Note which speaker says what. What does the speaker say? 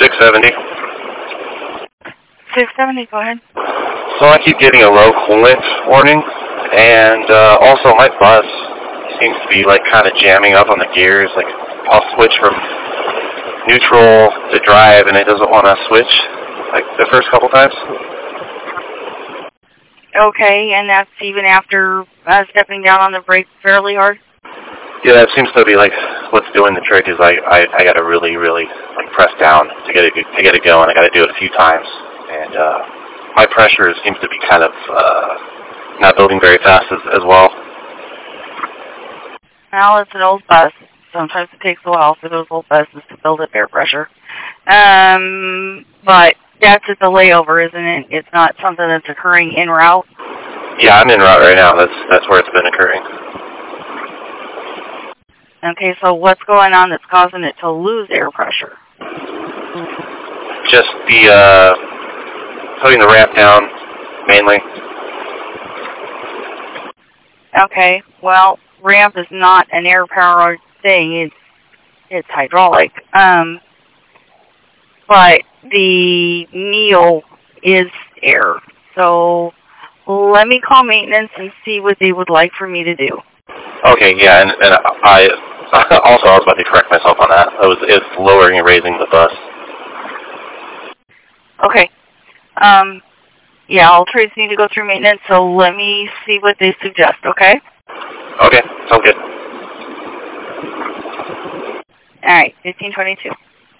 Speaker 1: 670.
Speaker 2: 670, go ahead.
Speaker 1: So I keep getting a low coolant warning, and also my bus seems to be like kind of jamming up on the gears. Like I'll switch from neutral to drive, and it doesn't want to switch like the first couple times.
Speaker 2: Okay, and that's even after stepping down on the brake fairly hard?
Speaker 1: Yeah, that seems to be like what's doing the trick. Is I got to really like press down to get it going. I got to do it a few times, and my pressure seems to be kind of not building very fast as well.
Speaker 2: Well, it's an old bus. Sometimes it takes a while for those old buses to build up air pressure. But that's at the layover, isn't it? It's not something that's occurring en route?
Speaker 1: Yeah, I'm en route right now. That's where it's been occurring.
Speaker 2: Okay, so what's going on that's causing it to lose air pressure?
Speaker 1: Just the putting the ramp down, mainly.
Speaker 2: Okay, well, ramp is not an air-powered thing. It's hydraulic. But the Neo is air. So let me call maintenance and see what they would like for me to do.
Speaker 1: Okay, yeah, and I also I was about to correct myself on that. It's lowering and raising the bus.
Speaker 2: Okay. Yeah, all trades need to go through maintenance, so let me see what they suggest, okay?
Speaker 1: Okay, sounds good.
Speaker 2: All right, 1522.